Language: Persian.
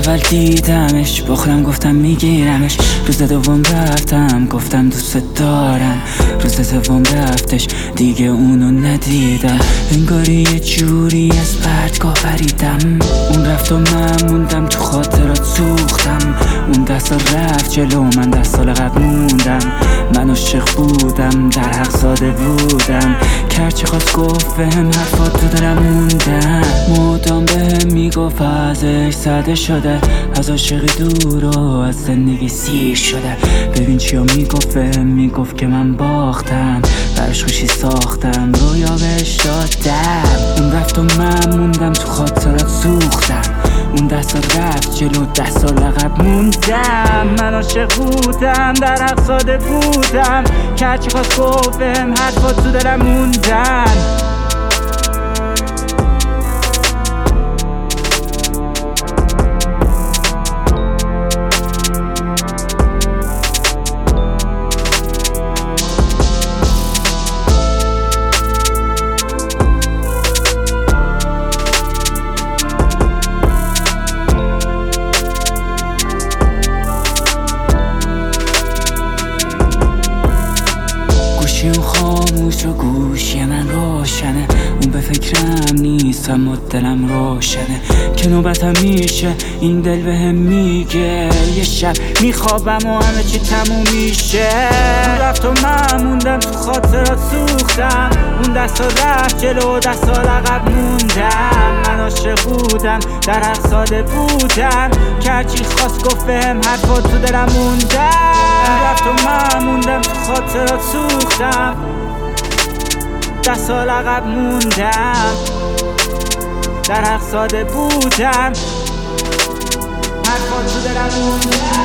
اول دیدمش با خودم گفتم میگیرمش. روز دوم رفتم گفتم دوست دارم. روز سوم رفتش دیگه اونو ندیدم. انگاری یه جوری از پرتگاه پریدم. اون رفت و من موندم تو خاطرات سوختم. اون 10 سال رفت جلو من 10 سال قبل موندم. من عاشق بودم در حق ساده بودم. کرچی خواست گفت بهم حرفات تو دلم موندم. مدام بهم میگفت ازش زده شده. از عاشقی دور و از زندگی سیر شده. ببین چیا میگفت بهم میگفت که من باختم. براش خوشی ساختم رویا بهش دادم. اون رفت و من موندم تو خاطرات سوختم. اون 10 سال رفت جلو 10 سال عقب موندم. من عاشق بودم در حق ساده بودم. کرچی خواست گفت بهم حرفات تو دلم موندن. گوشیم خاموش و گوشی من روشنه. اون به فکرم نیست اما دلم روشنه. که نوبتم میشه این دل بهم میگه یه شب میخوابم و همه چی تموم میشه. اون رفت و من موندم تو خاطرات سوختم. اون 10 سال رفت جلو 10 سال عقب موندم. من عاشق بودم در حق ساده بودم. کرچی خواست گفت بهم حرفات تو دلم موندن. رفت و من موندم تو خاطرات سوختم. 10 سال عقب موندم. در حق ساده بودم. حرفات تو دلم موندن.